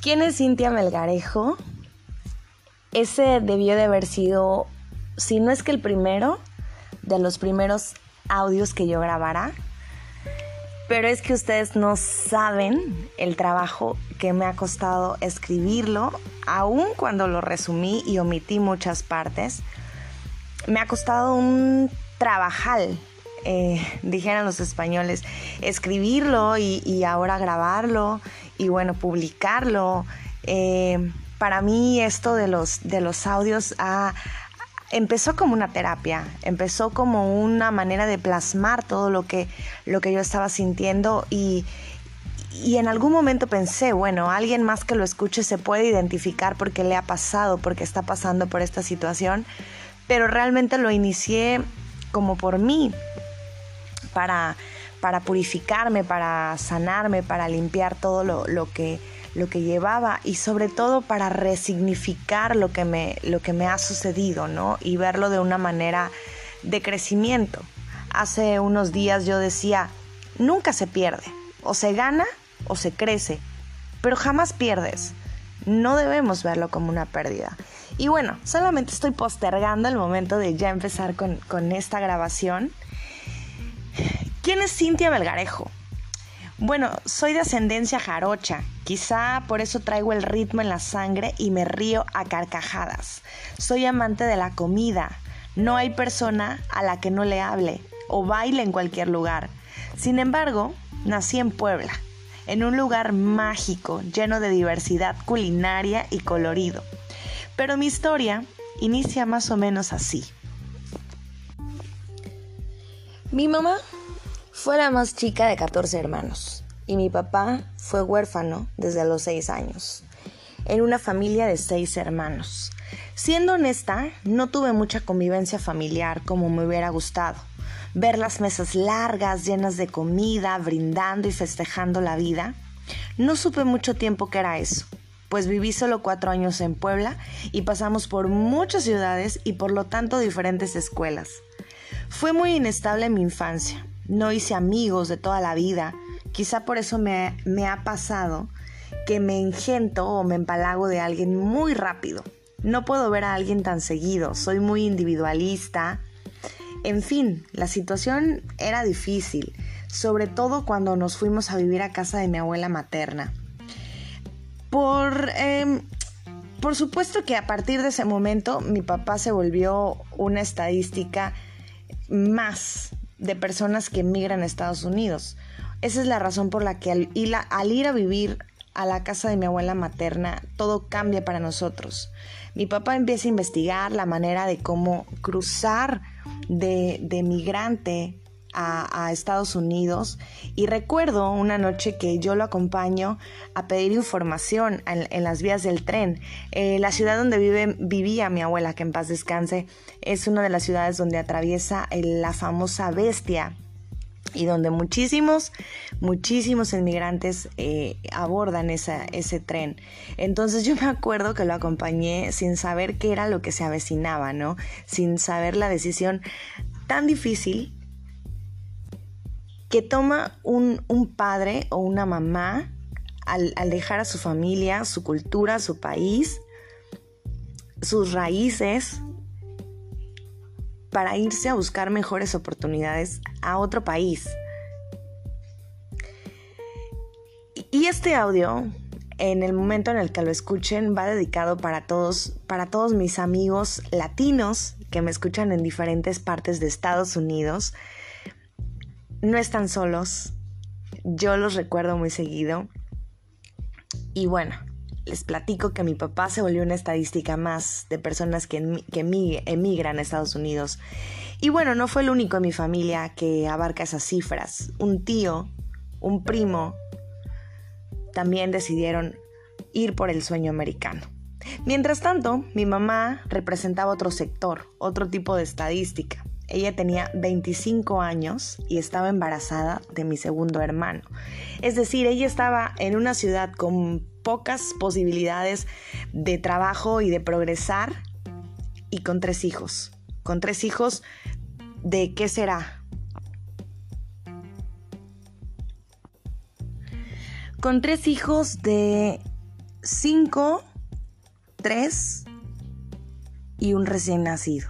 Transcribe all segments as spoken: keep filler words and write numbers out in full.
¿Quién es Cintia Melgarejo? Ese debió de haber sido, si no es que el primero, de los primeros audios que yo grabara. Pero es que ustedes no saben el trabajo que me ha costado escribirlo, aun cuando lo resumí y omití muchas partes. Me ha costado un trabajal, eh, dijeran los españoles, escribirlo y, y ahora grabarlo y bueno, publicarlo. Eh, para mí esto de los, de los audios ha... Empezó como una terapia, empezó como una manera de plasmar todo lo que, lo que yo estaba sintiendo y, y en algún momento pensé, bueno, alguien más que lo escuche se puede identificar porque le ha pasado, porque está pasando por esta situación, pero realmente lo inicié como por mí, para, para purificarme, para sanarme, para limpiar todo lo, lo que... lo que llevaba y sobre todo para resignificar lo que me, lo que me ha sucedido, ¿no? Y verlo de una manera de crecimiento. Hace unos días yo decía, nunca se pierde, o se gana o se crece, pero jamás pierdes. No debemos verlo como una pérdida. Y bueno, solamente estoy postergando el momento de ya empezar con, con esta grabación. ¿Quién es Cintia Melgarejo? Bueno, soy de ascendencia jarocha, quizá por eso traigo el ritmo en la sangre y me río a carcajadas. Soy amante de la comida, no hay persona a la que no le hable o baile en cualquier lugar. Sin embargo, nací en Puebla, en un lugar mágico, lleno de diversidad culinaria y colorido. Pero mi historia inicia más o menos así. Mi mamá fue la más chica de catorce hermanos y mi papá fue huérfano desde los seis años, en una familia de seis hermanos. Siendo honesta, no tuve mucha convivencia familiar como me hubiera gustado. Ver las mesas largas, llenas de comida, brindando y festejando la vida. No supe mucho tiempo qué era eso, pues viví solo cuatro años en Puebla y pasamos por muchas ciudades y por lo tanto diferentes escuelas. Fue muy inestable mi infancia. No hice amigos de toda la vida, quizá por eso me, me ha pasado que me engento o me empalago de alguien muy rápido. No puedo ver a alguien tan seguido, soy muy individualista. En fin, la situación era difícil, sobre todo cuando nos fuimos a vivir a casa de mi abuela materna. Por, eh, por supuesto que a partir de ese momento mi papá se volvió una estadística más de personas que emigran a Estados Unidos. Esa es la razón por la que al ir, a, al ir a vivir a la casa de mi abuela materna, todo cambia para nosotros. Mi papá empieza a investigar la manera de cómo cruzar de, de migrante a, a Estados Unidos y recuerdo una noche que yo lo acompaño a pedir información en, en las vías del tren. Eh, la ciudad donde vive, vivía mi abuela, que en paz descanse, es una de las ciudades donde atraviesa el, la famosa Bestia y donde muchísimos, muchísimos inmigrantes eh, abordan esa, ese tren. Entonces yo me acuerdo que lo acompañé sin saber qué era lo que se avecinaba, ¿no? Sin saber la decisión tan difícil que toma un, un padre o una mamá al, al dejar a su familia, su cultura, su país, sus raíces, para irse a buscar mejores oportunidades a otro país. Y este audio, en el momento en el que lo escuchen, va dedicado para todos, para todos mis amigos latinos que me escuchan en diferentes partes de Estados Unidos. No están solos, yo los recuerdo muy seguido. Y bueno, les platico que mi papá se volvió una estadística más de personas que, que emigran a Estados Unidos. Y bueno, no fue el único en mi familia que abarca esas cifras. Un tío, un primo, también decidieron ir por el sueño americano. Mientras tanto, mi mamá representaba otro sector, otro tipo de estadística. Ella tenía veinticinco años y estaba embarazada de mi segundo hermano. Es decir, ella estaba en una ciudad con pocas posibilidades de trabajo y de progresar y con tres hijos. Con tres hijos, ¿de qué será? Con tres hijos de cinco, tres y un recién nacido.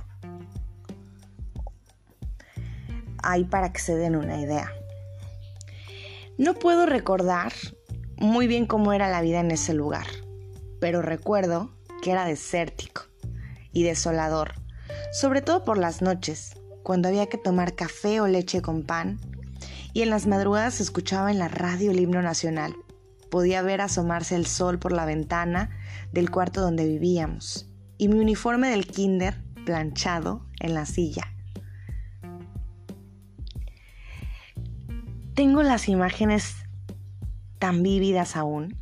Ahí para que se den una idea. No puedo recordar muy bien cómo era la vida en ese lugar, pero recuerdo que era desértico y desolador, sobre todo por las noches, cuando había que tomar café o leche con pan, y en las madrugadas se escuchaba en la radio el himno nacional. Podía ver asomarse el sol por la ventana del cuarto donde vivíamos, y mi uniforme del kinder planchado en la silla. Tengo las imágenes tan vívidas aún.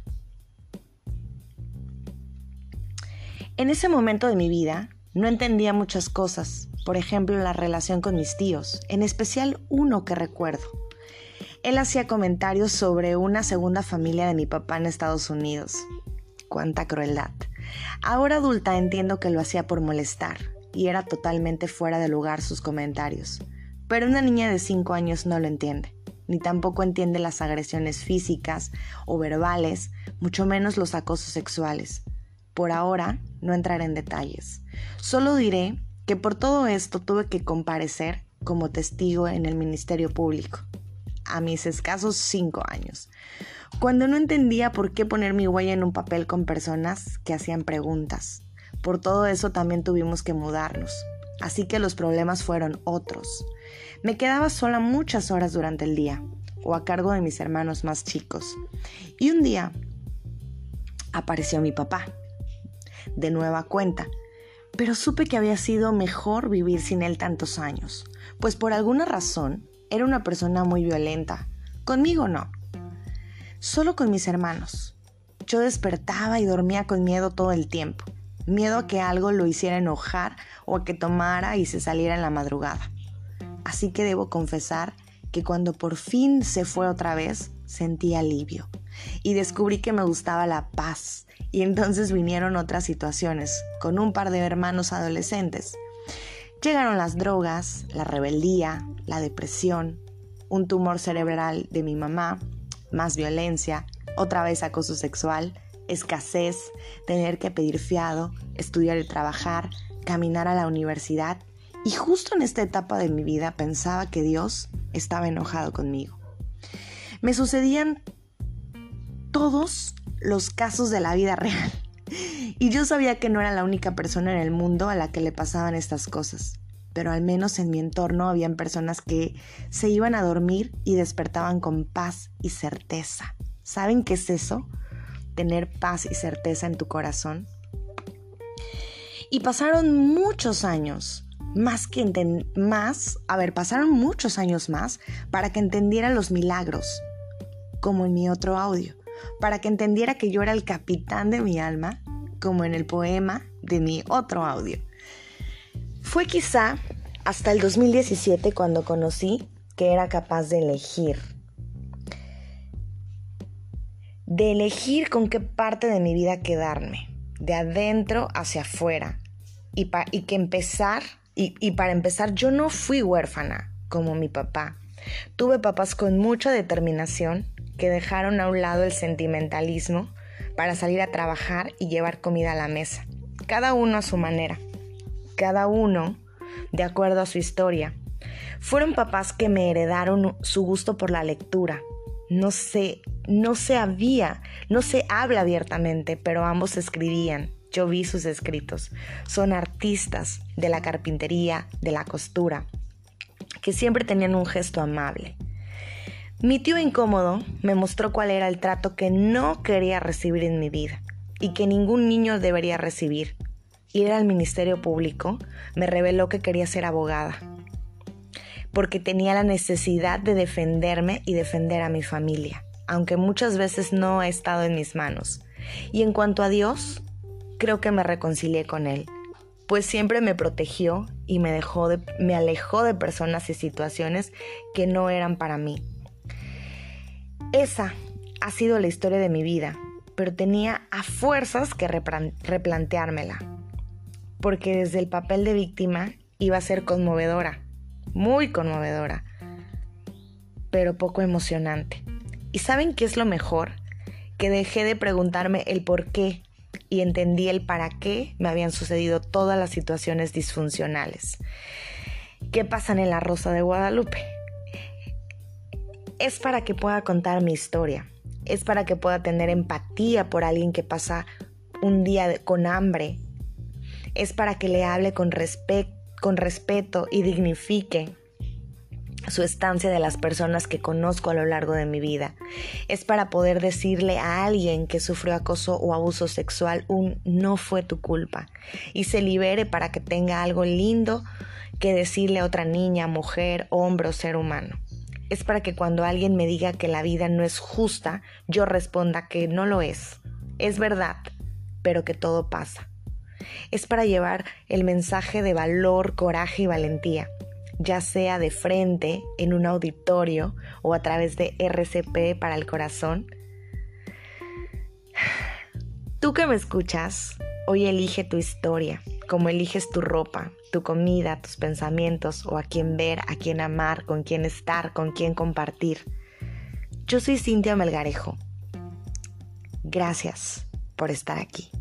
En ese momento de mi vida no entendía muchas cosas, por ejemplo la relación con mis tíos, en especial uno que recuerdo. Él hacía comentarios sobre una segunda familia de mi papá en Estados Unidos. ¡Cuánta crueldad! Ahora adulta entiendo que lo hacía por molestar y era totalmente fuera de lugar sus comentarios, pero una niña de cinco años no lo entiende. Ni tampoco entiende las agresiones físicas o verbales, mucho menos los acosos sexuales. Por ahora, no entraré en detalles. Solo diré que por todo esto tuve que comparecer como testigo en el Ministerio Público, a mis escasos cinco años, cuando no entendía por qué poner mi huella en un papel con personas que hacían preguntas. Por todo eso también tuvimos que mudarnos, así que los problemas fueron otros. Me quedaba sola muchas horas durante el día, o a cargo de mis hermanos más chicos. Y un día apareció mi papá, de nueva cuenta, pero supe que había sido mejor vivir sin él tantos años, pues por alguna razón era una persona muy violenta. Conmigo no, solo con mis hermanos. Yo despertaba y dormía con miedo todo el tiempo, miedo a que algo lo hiciera enojar o a que tomara y se saliera en la madrugada. Así que debo confesar que cuando por fin se fue otra vez, sentí alivio y descubrí que me gustaba la paz. Y entonces vinieron otras situaciones con un par de hermanos adolescentes. Llegaron las drogas, la rebeldía, la depresión, un tumor cerebral de mi mamá, más violencia, otra vez acoso sexual, escasez, tener que pedir fiado, estudiar y trabajar, caminar a la universidad. Y justo en esta etapa de mi vida pensaba que Dios estaba enojado conmigo. Me sucedían todos los casos de la vida real. Y yo sabía que no era la única persona en el mundo a la que le pasaban estas cosas. Pero al menos en mi entorno habían personas que se iban a dormir y despertaban con paz y certeza. ¿Saben qué es eso? Tener paz y certeza en tu corazón. Y pasaron muchos años. Más que enten- más, a ver, pasaron muchos años más para que entendiera los milagros, como en mi otro audio, para que entendiera que yo era el capitán de mi alma, como en el poema de mi otro audio. Fue quizá hasta el dos mil diecisiete cuando conocí que era capaz de elegir, de elegir con qué parte de mi vida quedarme, de adentro hacia afuera, y, pa- y que empezar Y, y para empezar, yo no fui huérfana como mi papá. Tuve papás con mucha determinación que dejaron a un lado el sentimentalismo para salir a trabajar y llevar comida a la mesa. Cada uno a su manera, cada uno de acuerdo a su historia. Fueron papás que me heredaron su gusto por la lectura. No sé, no se había, no se habla abiertamente, pero ambos escribían. Yo vi sus escritos. Son artistas de la carpintería, de la costura, que siempre tenían un gesto amable. Mi tío incómodo me mostró cuál era el trato que no quería recibir en mi vida y que ningún niño debería recibir. Ir al Ministerio Público me reveló que quería ser abogada, porque tenía la necesidad de defenderme y defender a mi familia, aunque muchas veces no ha estado en mis manos. Y en cuanto a Dios, creo que me reconcilié con él, pues siempre me protegió y me, dejó de, me alejó de personas y situaciones que no eran para mí. Esa ha sido la historia de mi vida, pero tenía a fuerzas que replan- replanteármela, porque desde el papel de víctima iba a ser conmovedora, muy conmovedora, pero poco emocionante. ¿Y saben qué es lo mejor? que dejé de preguntarme el por qué y entendí el para qué me habían sucedido todas las situaciones disfuncionales. ¿Qué pasa en La Rosa de Guadalupe? Es para que pueda contar mi historia, es para que pueda tener empatía por alguien que pasa un día de, con hambre, es para que le hable con, respe- con respeto y dignifique su estancia de las personas que conozco a lo largo de mi vida. Es para poder decirle a alguien que sufrió acoso o abuso sexual un no fue tu culpa y se libere para que tenga algo lindo que decirle a otra niña, mujer, hombre o ser humano. Es para que cuando alguien me diga que la vida no es justa, yo responda que no lo es. Es verdad, pero que todo pasa. Es para llevar el mensaje de valor, coraje y valentía, ya sea de frente, en un auditorio o a través de R C P para el corazón. Tú que me escuchas, hoy elige tu historia, como eliges tu ropa, tu comida, tus pensamientos o a quién ver, a quién amar, con quién estar, con quién compartir. Yo soy Cintia Melgarejo. Gracias por estar aquí.